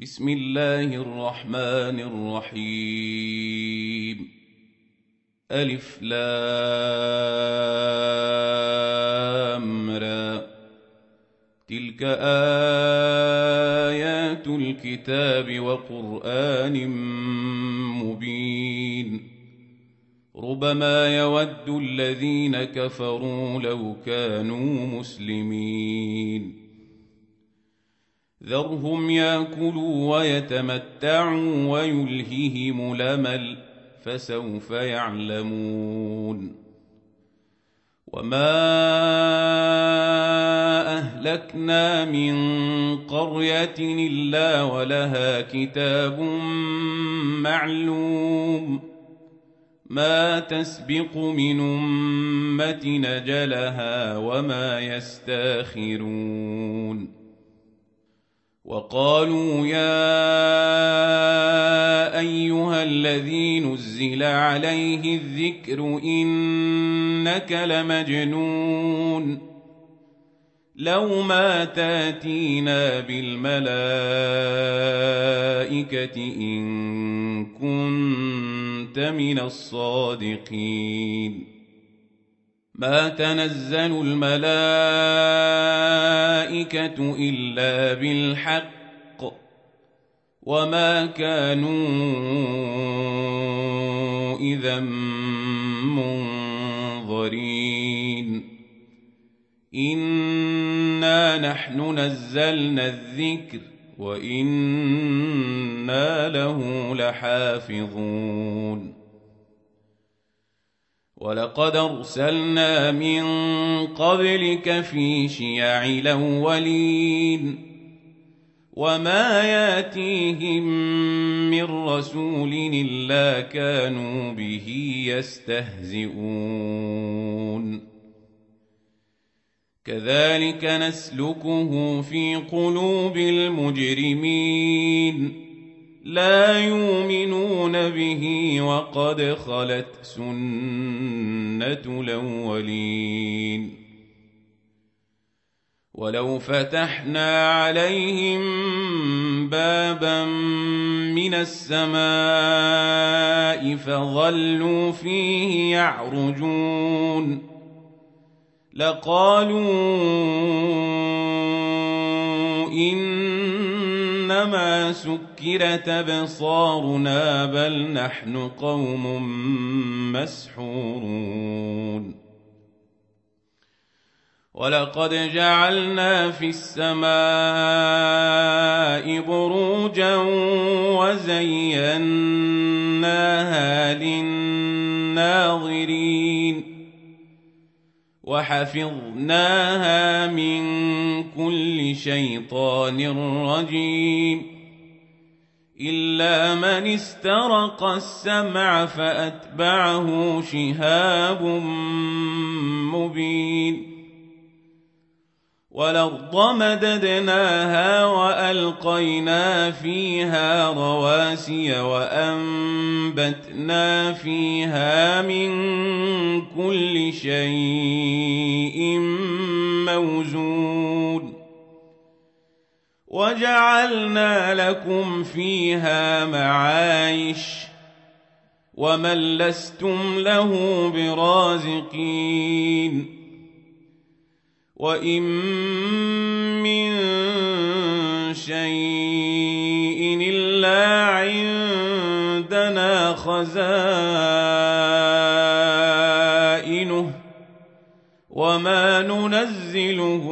بسم الله الرحمن الرحيم. ألف لام را. تلك آيات الكتاب وقرآن مبين. ربما يود الذين كفروا لو كانوا مسلمين. ذرهم يأكلوا ويتمتعوا ويلههم الأمل فسوف يعلمون. وما أهلكنا من قرية إلا ولها كتاب معلوم ما تسبق من أمة أجلها وما يستاخرون. وقالوا يا أيها الذي نزل عليه الذكر إنك لمجنون لو ما تاتينا بالملائكة إن كنت من الصادقين. ما تنزل الملائكة إلا بالحق وما كانوا إذا منظرين. إنا نحن نزلنا الذكر وإنا له لحافظون. ولقد أرسلنا من قبلك في شيع الأولين وما ياتيهم من رسول إلا كانوا به يستهزئون. كذلك نسلكه في قلوب المجرمين لا يؤمنون به وقد خلت سنة الأولين. ولو فتحنا عليهم بابا من السماء فظلوا فيه يعرجون لقالوا إنما سكرت أبصارنا بل نحن قوم مسحورون. ولقد جعلنا في السماء بروجا وزيناها للناظرين وحفظناها من كل شيطان رجيم إلا من استرق السمع فأتبعه شهاب مبين. والأرض مددناها وألقينا فيها رواسي وأنبتنا فيها من كل شيء موزون وجعلنا لكم فيها معايش ومن لستم له برازقين. وإن من شيء إلا عندنا خزائنه وما ننزله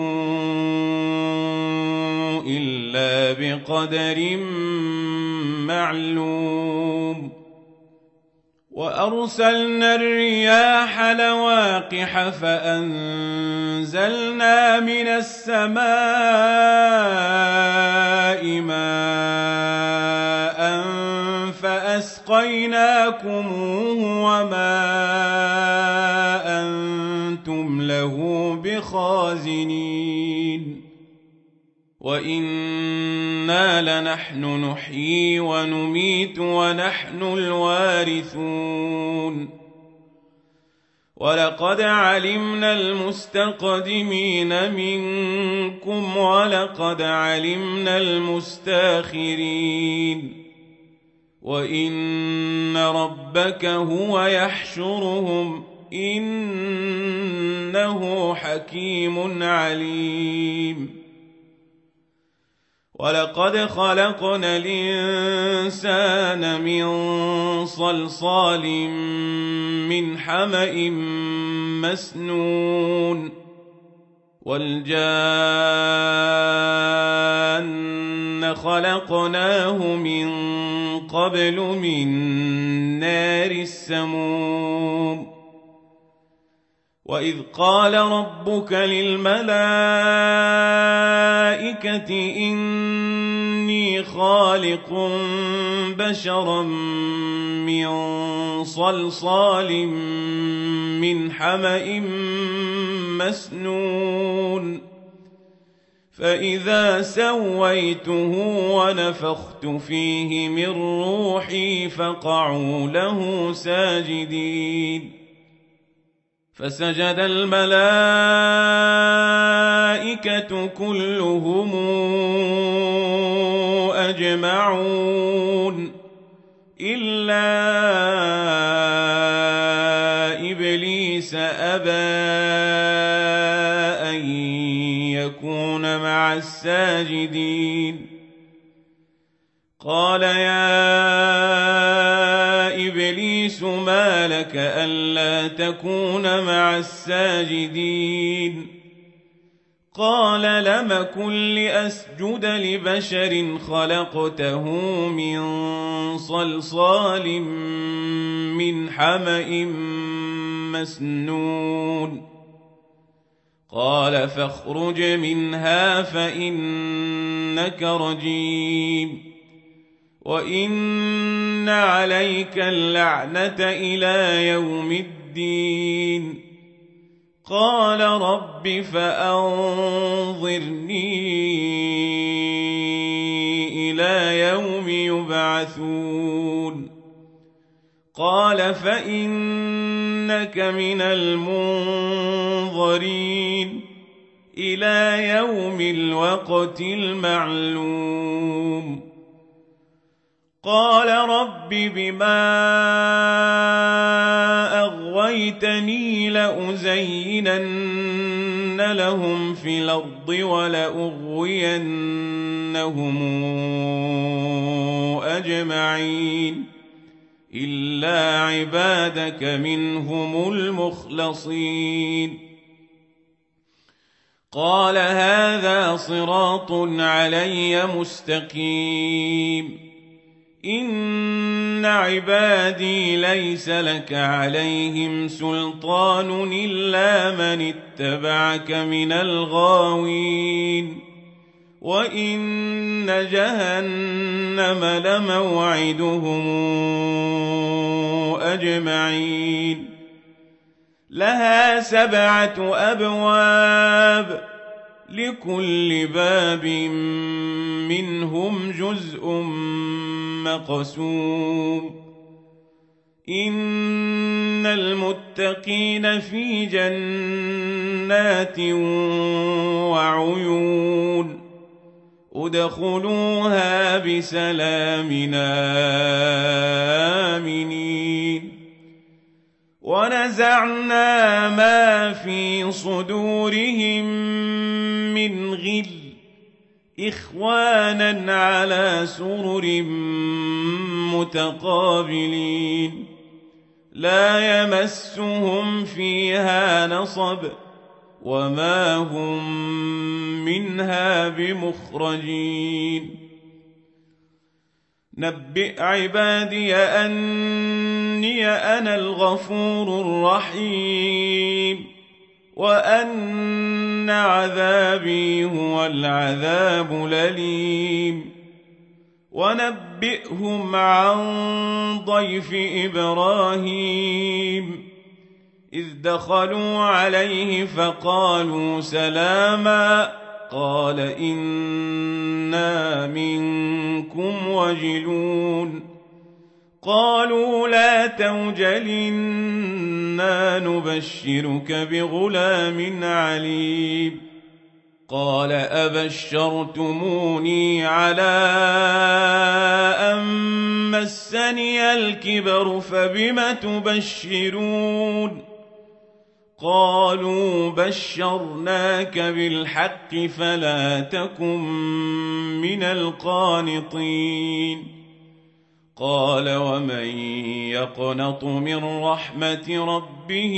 إلا بقدر معلوم. وأرسلنا الرياح لواقح فأنزلنا من السماء ماء فأسقيناكموه وما أنتم له بخازنين. وإنا لنحن نحيي ونميت ونحن الوارثون. ولقد علمنا المستقدمين منكم ولقد علمنا المستاخرين وإن ربك هو يحشرهم إنه حكيم عليم ولقد خلقنا الإنسان من صلصال من حمأ مسنون والجان خلقناه من قبل من نار السموم وإذ قال ربك للملائكة إني خالق بشرا من صلصال من حمأ مسنون فإذا سويته ونفخت فيه من روحي فقعوا له ساجدين فسجد الملائكة كلهم أجمعون إلا إبليس أبى أن يكون مع الساجدين قال يا إبليس ما لك ألا تكون مع الساجدين قال لم كن لأسجد لبشر خلقته من صلصال من حمأ مسنون قال فاخرج منها فإنك رجيم وإن عليك اللعنة إلى يوم الدين قال رب فأنظرني إلى يوم يبعثون قال فإنك من المنظرين إلى يوم الوقت المعلوم قال رب بما أغويتني لأزينن لهم في الأرض ولأغوينهم أجمعين إلا عبادك منهم المخلصين قال هذا صراط علي مستقيم إن عبادي ليس لك عليهم سلطان إلا من اتبعك من الغاوين وإن جهنم لموعدهم أجمعين لها 7 أبواب لكل باب منهم جزء مقسوم إن المتقين في جنات وعيون ادخلوها بسلام آمنين ونزعنا ما في صدورهم من غل إخوانا على سرر متقابلين لا يمسهم فيها نصب وما هم منها بمخرجين نبئ عبادي أني أنا الغفور الرحيم وأن عذابي هو العذاب الأليم ونبئهم عن ضيف إبراهيم إذ دخلوا عليه فقالوا سلاما قال إنا منكم وجلون قالوا لا توجل إنا نبشرك بغلام عليم قال أبشرتموني على أن مسني الكبر فبم تبشرون قالوا بشرناك بالحق فلا تكن من القانطين قال ومن يقنط من رحمة ربه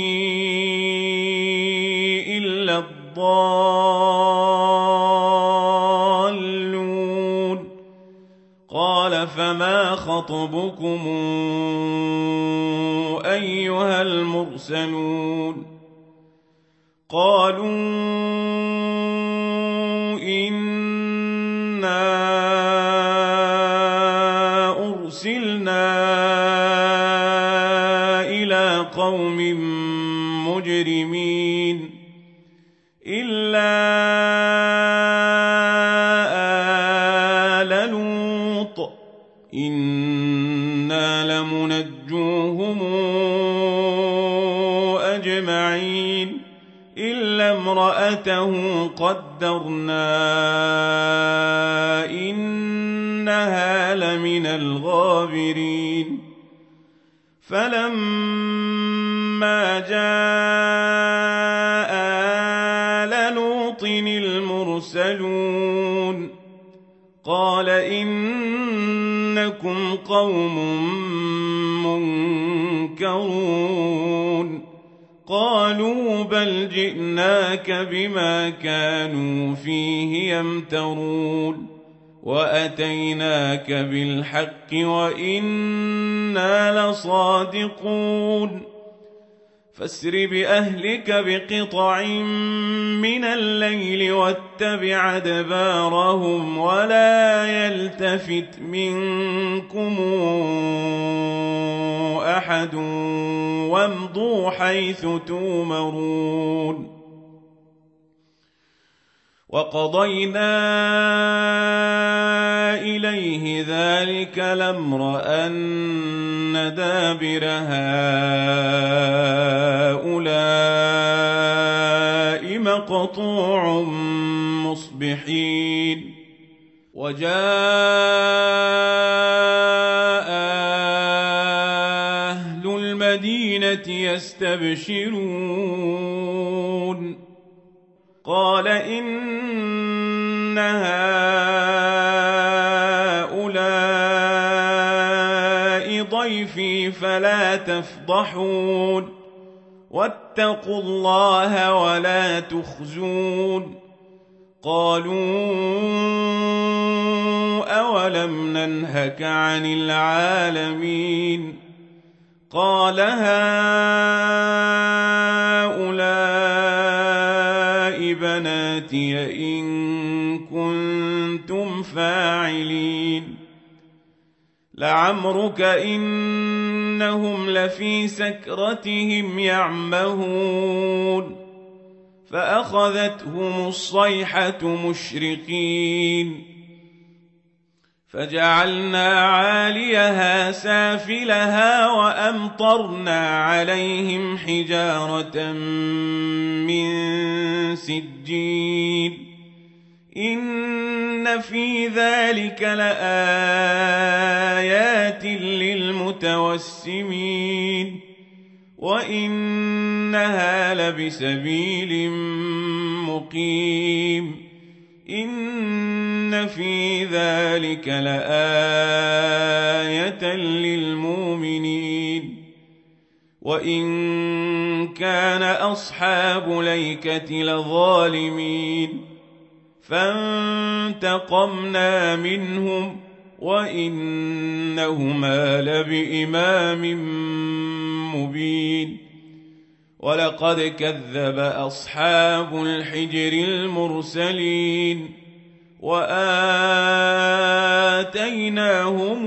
إلا الضالون قال فما خطبكم أيها المرسلون قالوا إنا أرسلنا إلى قوم مجرمين إلا آل لوط إنا لمنجوهم أجمعين إلا امرأته قدرنا إنها لمن الغابرين فلما جاء آل لوط المرسلون قال إنكم قوم منكرون قالوا بل جئناك بما كانوا فيه يمترون وأتيناك بالحق وإنا لصادقون فاسر بأهلك بقطع من الليل واتبع أدبارهم ولا يلتفت منكم أحد وامضوا حيث تومرون وقضينا إليه ذلك الأمر أن دابر هؤلاء مقطوع مصبحين وجاء أهل المدينة يستبشرون قال إن هؤلاء ضيفي فلا تفضحون واتقوا الله ولا تخزون قالوا أولم ننهك عن العالمين قال هؤلاء بناتي إن كنتم فاعلين لعمرك إنهم لفي سكرتهم يعمهون فأخذتهم الصيحة مشرقين فجعلنا عاليها سافلها وأمطرنا عليهم حجارة من سجيل إن في ذلك لآيات للمتوسمين وإنها لبسبيل مقيم إن في ذلك لآية للمؤمنين وإن كان أصحاب ليكة لظالمين فانتقمنا منهم وإنهما لبإمام مبين ولقد كذب أصحاب الحجر المرسلين وآتيناهم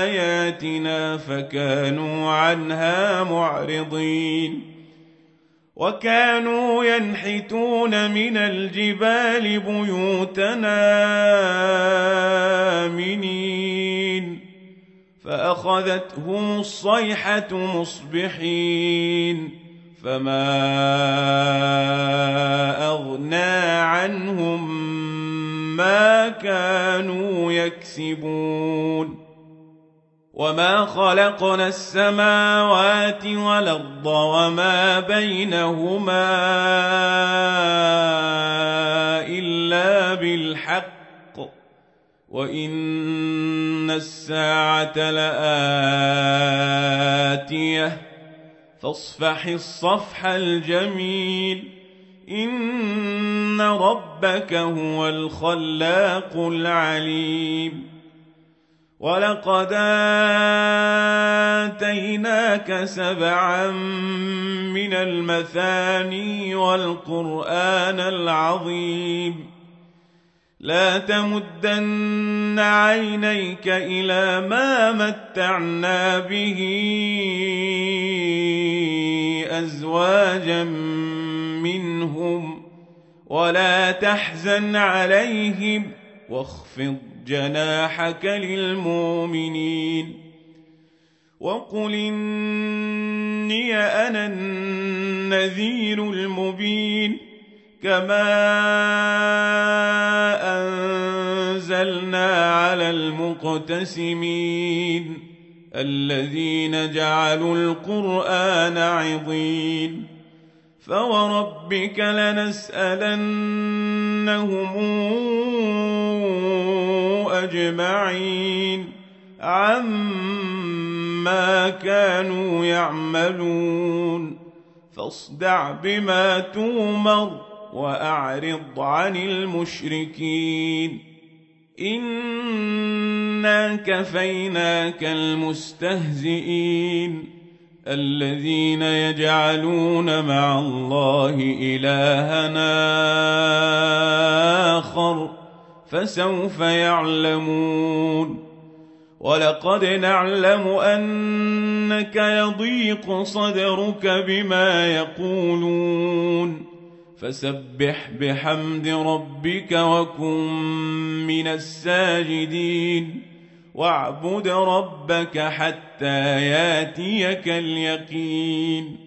آياتنا فكانوا عنها معرضين وكانوا ينحتون من الجبال بيوتنا آمنين فأخذتهم الصيحة مصبحين فما أغنى عنهم ما كانوا يكسبون وما خلقنا السماوات والأرض وما بينهما إلا بالحق وإن الساعة لآتية فاصفح الصفح الجميل إن ربك هو الخلاق العليم ولقد آتيناك 7 من المثاني والقرآن العظيم لا تمدن عينيك إلى ما متعنا به أزواجا منهم ولا تحزن عليهم واخفض جناحك للمؤمنين وقل إني أنا النذير المبين كما أنزلنا على المقتسمين الذين جعلوا القرآن عضين فوربك لنسألنهم أجمعين عما كانوا يعملون فاصدع بما تؤمر وأعرض عن المشركين إنا كفيناك المستهزئين الذين يجعلون مع الله إلهنا آخر فسوف يعلمون ولقد نعلم أنك يضيق صدرك بما يقولون فسبح بحمد ربك وكن من الساجدين واعبد ربك حتى ياتيك اليقين